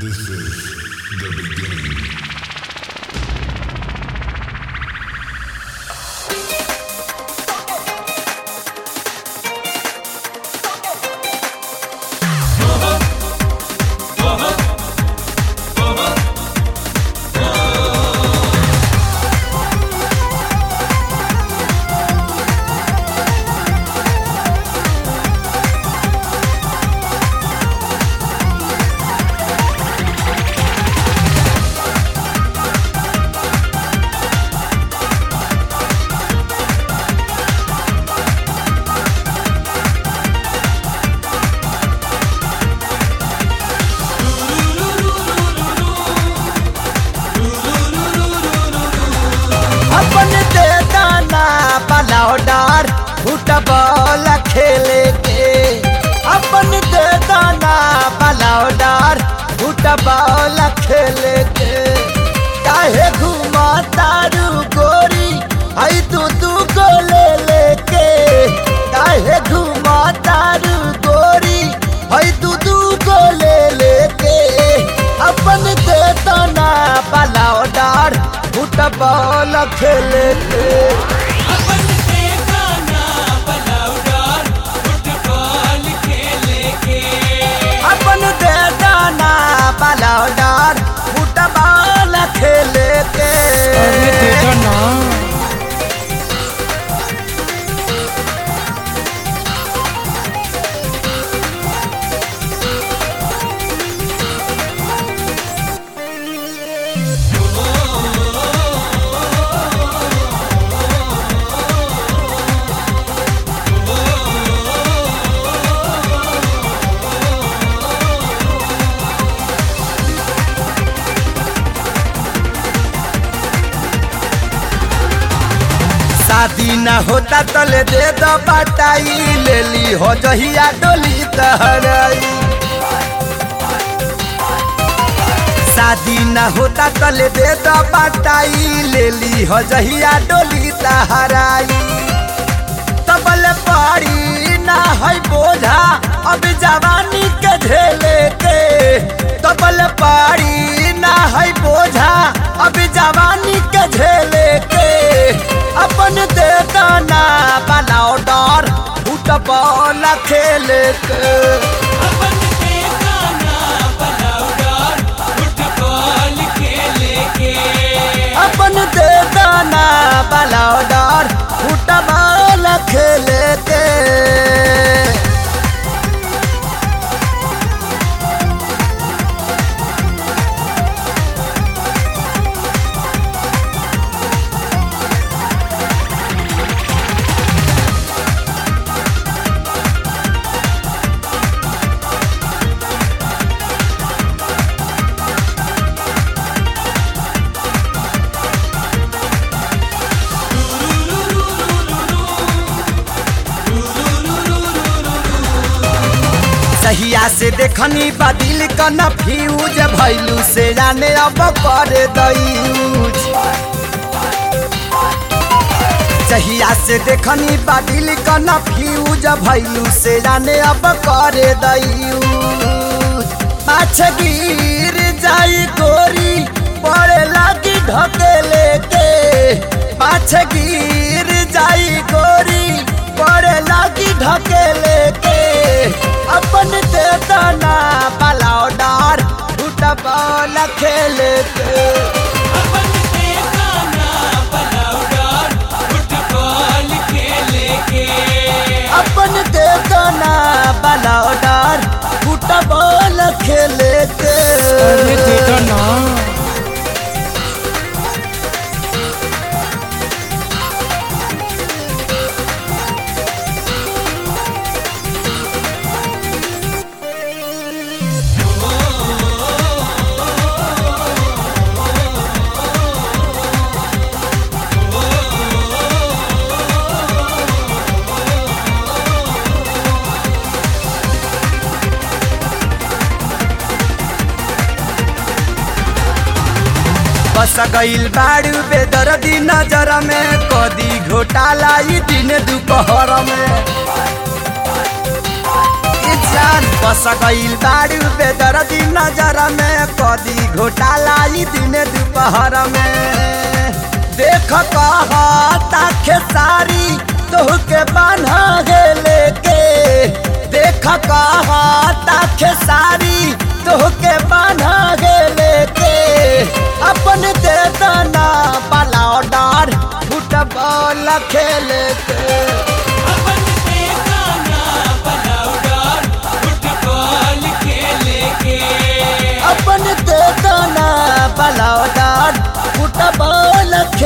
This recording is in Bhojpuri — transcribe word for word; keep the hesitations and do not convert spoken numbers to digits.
This is the beginning. डार फुटबॉल खेले के अपन दे दाना बलाओ डार फुटबॉल खेले के काहे घुमा तारू गोरी आई तू तू को ले लेके काहे घुमा तारू गोरी आई तू तू को ले लेके अपन दे दाना बलाओ डार फुटबॉल खेले के बलाओ डार फुटबॉल खेले के अरे देखो ना शादी न होता तले दे दो बटाई ले ली हो जहिया डोली तहराई शादी न होता तले दे दो बटाई ले ली हो जहिया डोली तहराई तबल पड़ी ना है बोझा अब जवानी के झेले के तबल पड़ी ना है बोझा अब जवानी के झेले के अपन दे दाना बलाओ डार फुटबॉल खेले के अपन दे दाना बलाओ डार फुटबॉल खेले के अपन दे दाना बलाओ डार फुटबॉल खेले के सहिया से देखनी बदिल कन फ्यूज भैलू से जाने अब कर दयूज सहिया से देखनी बदिल कन फ्यूज भैलू से जाने अब कर दयूज माछ गिर जाई गोरी पड़े लगी ढकेले के माछ गिर जाई गोरी पड़े लगी ढकेले के अपन दे दाना बलाओ डार फुटबॉल खेले के अपन दे दाना बलाओ डार फुटबॉल खेले के अपन दे दाना बलाओ डार फुटबॉल खेले के अरे देखो ना बस गईल बाड़ू बेदर्दी नजर में कदी घोटाला ई दिन दोपहर में जान बस गईल बाड़ू बेदर्दी नजर में कदी घोटाला ई दिन दोपहर में देख कहता खेसारी तोहके बान्हा गेले के देख कहता खेसारी तोहके बान्हा गेले के अपन दे दाना बाला ऑर्डर फुटबॉल खेले के अपन के गाना बलाउडर फुटबॉल खेले के अपन दे दाना बाला ऑर्डर फुटबॉल खेले